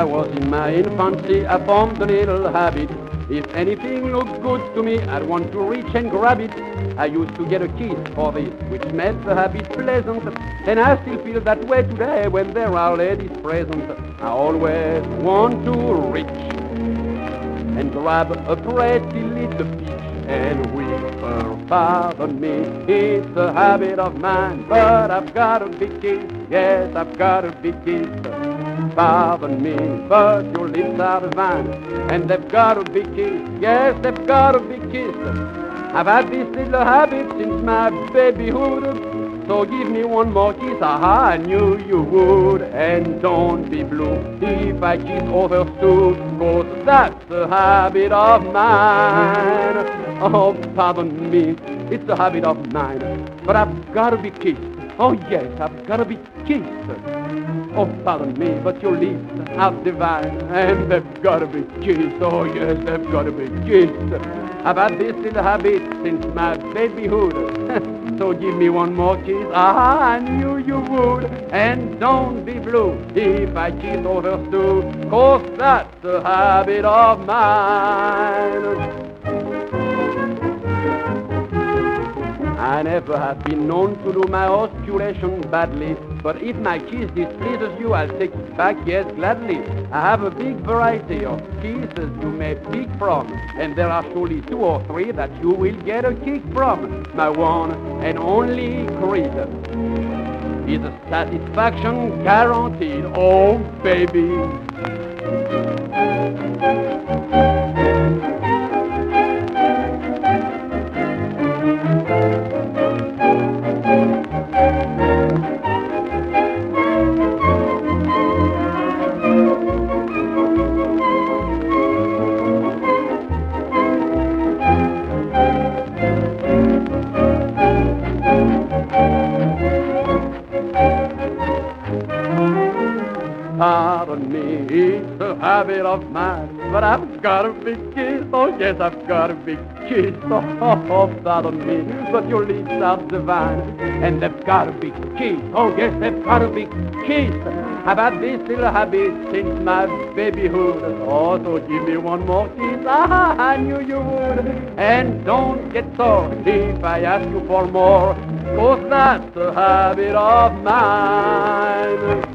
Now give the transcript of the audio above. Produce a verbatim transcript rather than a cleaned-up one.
I was in my infancy, I formed a little habit. If anything looked good to me, I'd want to reach and grab it. I used to get a kiss for this, which made the habit pleasant. And I still feel that way today when there are ladies present. I always want to reach and grab a pretty little peach and whisper, pardon me, it's a habit of mine, but I've got a big kiss, yes, I've got a big kiss. Pardon me, but your lips are divine, and they've got a big kiss, yes, they've got a big kiss. I've had this little habit since my babyhood, so give me one more kiss, aha, I knew you would. And don't be blue if I kiss others too, 'cause that's a habit of mine. Oh, pardon me, it's a habit of mine, but I've got to be kissed. Oh yes, I've got to be kissed. Oh, pardon me, but your lips are divine, and they've got to be kissed. Oh yes, they've got to be kissed. I've had this little habit since my babyhood, so give me one more kiss, ah, I knew you would. And don't be blue if I kiss others too, 'cause that's a habit of mine. I never have been known to do my osculation badly, but if my kiss displeases you, I'll take it back, yes, gladly. I have a big variety of kisses you may pick from, and there are surely two or three that you will get a kick from. My one and only creed is a satisfaction guaranteed, oh baby. Pardon me, it's a habit of mine, but I've got a big kiss, oh yes, I've got a big kiss. Oh, oh, oh, pardon me, but your lips are divine, and they've got a big kiss, oh yes, they've got a big kiss. I've had this little habit since my babyhood, oh, so give me one more kiss, ah, I knew you would. And don't get sore if I ask you for more, 'cause that's a habit of mine.